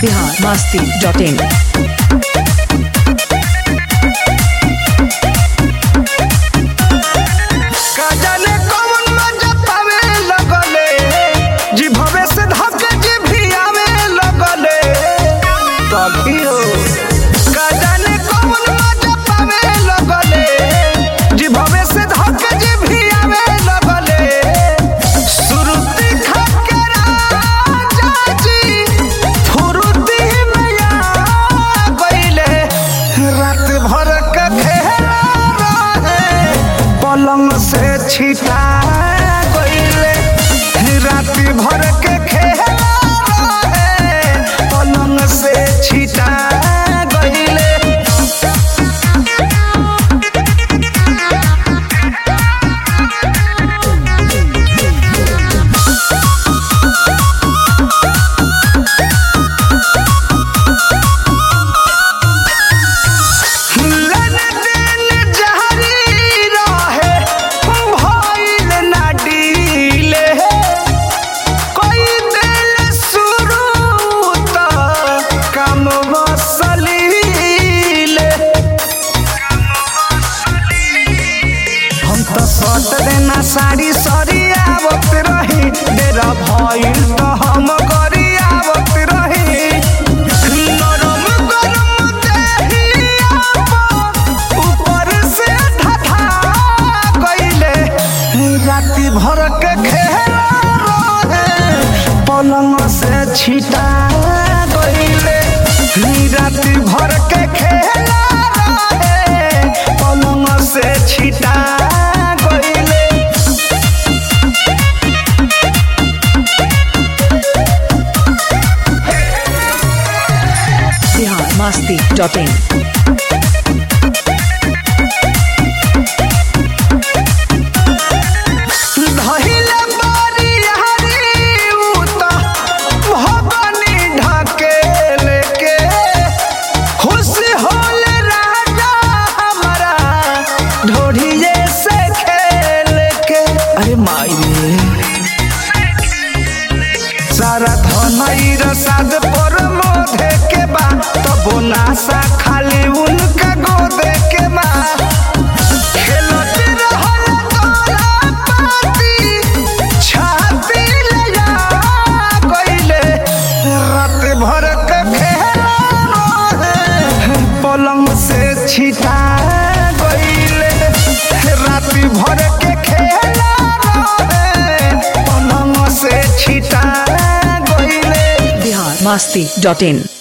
biharmasti.in पलंग से छिटा गइले राती भर के खेला रहे पलंग से छिटा गइले देना साड़ी सरियावत रही डेरा भइल तो हम गरियावत रही नरम गरम देहिया ऊपर से ढठा गइले राती भर के खेला रहे पलंग से छिटा गइले राती भर के खेला रहे पलंग से छिटा biharmasti.in सारा धनई रसाद पर मोधे के बा तबो नासा खाली उनका गोदे के बा खेलत रहल तोरा पाती छाती लगा गइले रात भर के खेला रहे पलंग से छिटा गइले रात भर के खेला रहे पलंग से छिटा biharmasti.in